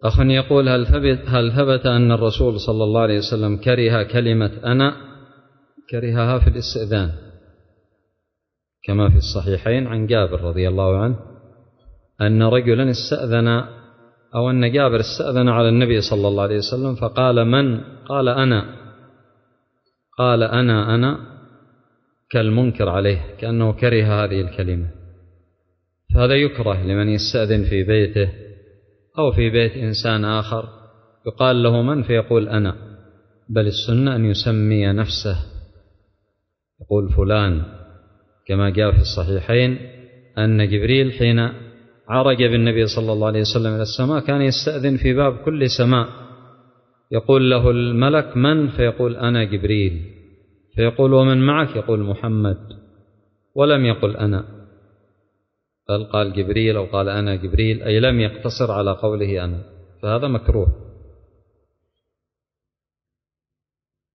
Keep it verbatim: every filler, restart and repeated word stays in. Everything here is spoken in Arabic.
أخ يقول: هل ثبت, هل ثبت أن الرسول صلى الله عليه وسلم كره كلمة أنا؟ كرهها في الاستئذان كما في الصحيحين عن جابر رضي الله عنه أن رجلا استأذن أو أن جابر استأذن على النبي صلى الله عليه وسلم فقال: من؟ قال: أنا. قال: أنا أنا كالمنكر عليه، كأنه كره هذه الكلمة. فهذا يكره لمن يستأذن في بيته أو في بيت إنسان آخر يقال له من فيقول أنا، بل السنة أن يسمي نفسه، يقول فلان، كما جاء في الصحيحين أن جبريل حين عرج بالنبي صلى الله عليه وسلم إلى السماء كان يستأذن في باب كل سماء، يقول له الملك: من؟ فيقول: أنا جبريل. فيقول: ومن معك؟ يقول: محمد. ولم يقل أنا، بل قال جبريل أو قال أنا جبريل، أي لم يقتصر على قوله أنا، فهذا مكروه.